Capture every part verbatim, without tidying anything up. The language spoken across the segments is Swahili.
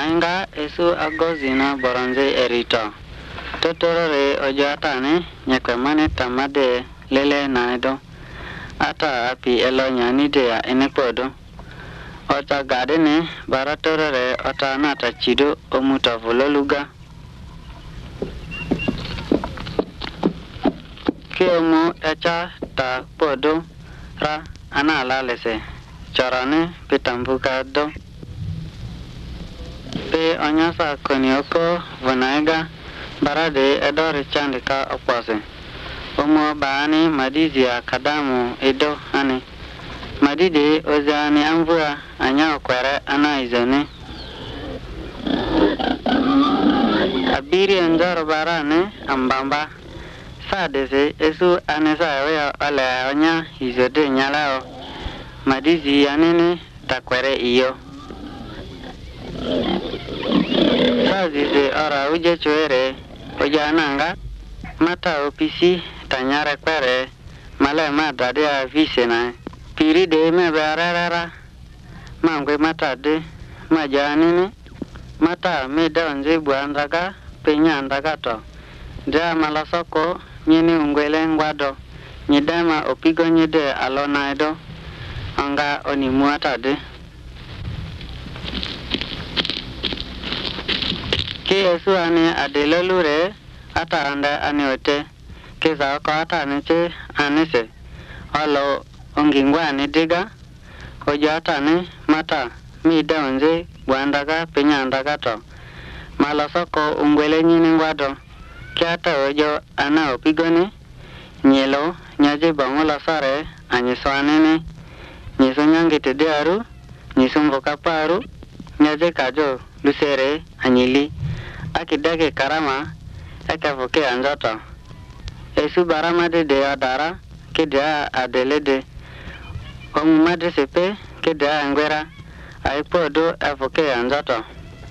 nainga esu agozina boronze erito. Totorore ojatane nyakwemane tamade lele naido. Ata api elo nyani dea enepodo. Ota gadene baratorore ota nata chido omuta vololuga. Kiomo echa ta podo ra anala lese. Chorane pitambuka do. Pe onyasa konioko vonaiga barade edore chandika opose. Omo baani madizia kadamu edo ane. Madide ozani amvua anya okwere ana izone. Abiri enjoro barane ambamba. Sadese esu anesa wea ole onya izode nyalao. Madizi anene takwere iyo. Sazize ora uje chuere ojananga mata opisi tanyare kwere male mata de avisena piri de me bararara mangwe mata de majanene mata me donze buandaga penyandaga to ja malasoko nyene ungwele ngwado nyidama opigo nyede alonaido anga oni muata de ke esu ane adelelure ata anda ane ote ke za ko ata ne che anese alo ongingwa ane diga ojata ne mata mi daunze bwandaga penyandaga to malasoko ungwele nyini ngwado ke ata ojo ana opigone nyelo nyaje bangola sare anyiswanene nyiso nyangete dearu nyiso mboka paru nyaje kajo lusere anyili akidake karama akafoke anjata esu barama de de adara keda adelede omu madre sepe keda angwera aipodo afoke anjata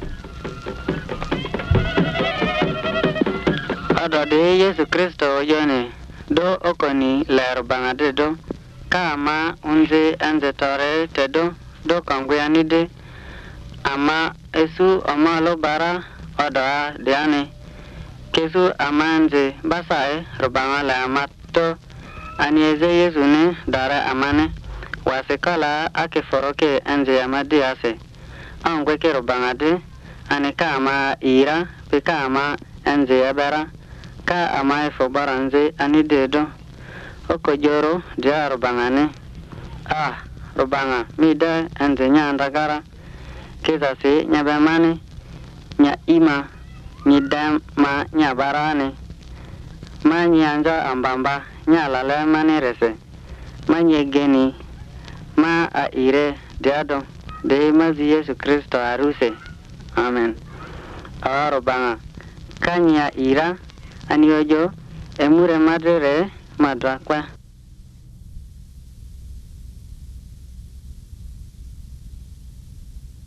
ada de Yesu Kristo yone do okoni ler bangade do kama unze anzetore tedo do kangweanide ama esu amalo bara oda diane kesu amanze basae rubangala amato anieze Yesu ne dara amane wasekala ake foroke anje amadi ase angwe ke rubangade ane kama ira pe kama anje yabara ka ama efo baranze anidedo okojoro dia rubangane ah rubanga mida anje nyandagara kesa se nyabamane nya ima nyidam ma nya barane ma nyanja ambamba nya lale mane rese ma nyegeni ma a ire diado de mazi Yesu Kristo aruse amen aro banga kanya ira aniojo emure madre madra kwa